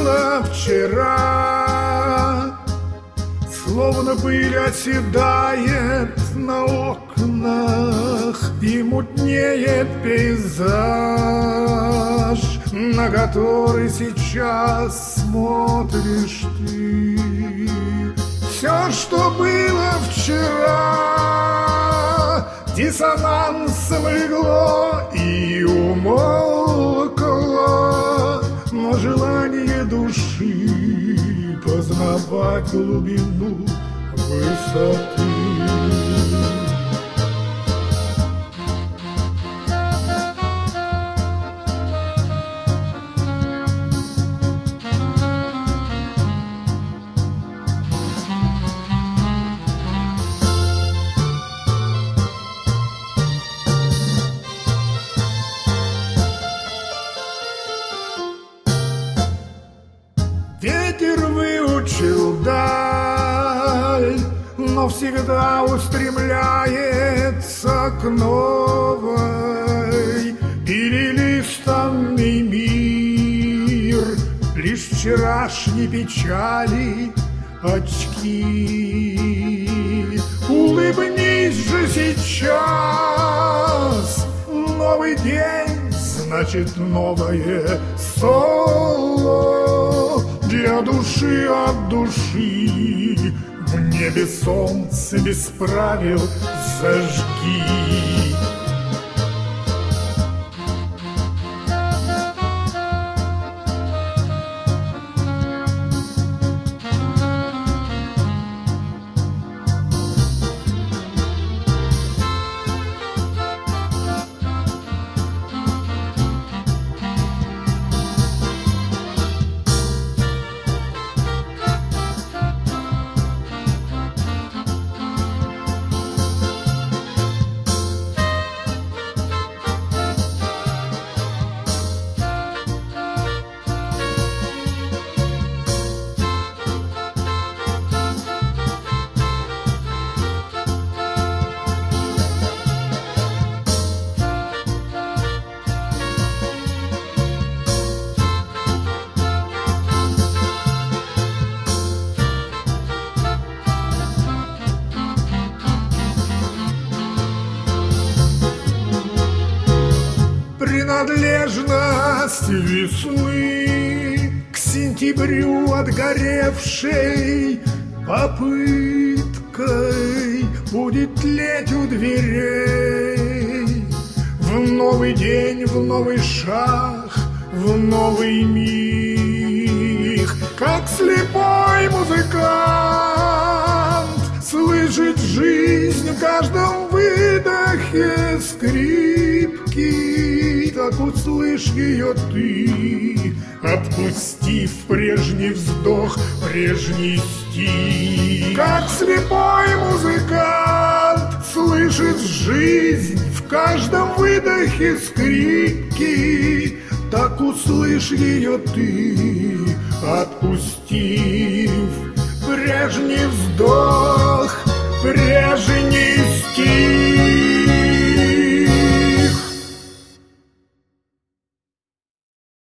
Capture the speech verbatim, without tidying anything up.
было вчера, словно пыль оседает на окнах, и мутнеет пейзаж, на который сейчас смотришь ты. Все, что было вчера, диссонансом легло и умолкло, но желание души познавать глубину высоты. Ветер выучил даль, но всегда устремляется к новой. Перелистанный мир, лишь вчерашней печали очки. Улыбнись же сейчас, новый день, значит новое соло. Для души от души в небе солнце без правил зажги. Принадлежность весны к сентябрю отгоревшей попыткой будет тлеть у дверей. В новый день, в новый шаг, в новый миг, как слепой музыкант слышит жизнь в каждом выдохе скрипки. Так услышь ее ты, отпустив прежний вздох, прежний стих. Как слепой музыкант слышит жизнь в каждом выдохе скрипки, так услышь ее ты, отпустив прежний вздох, прежний стих.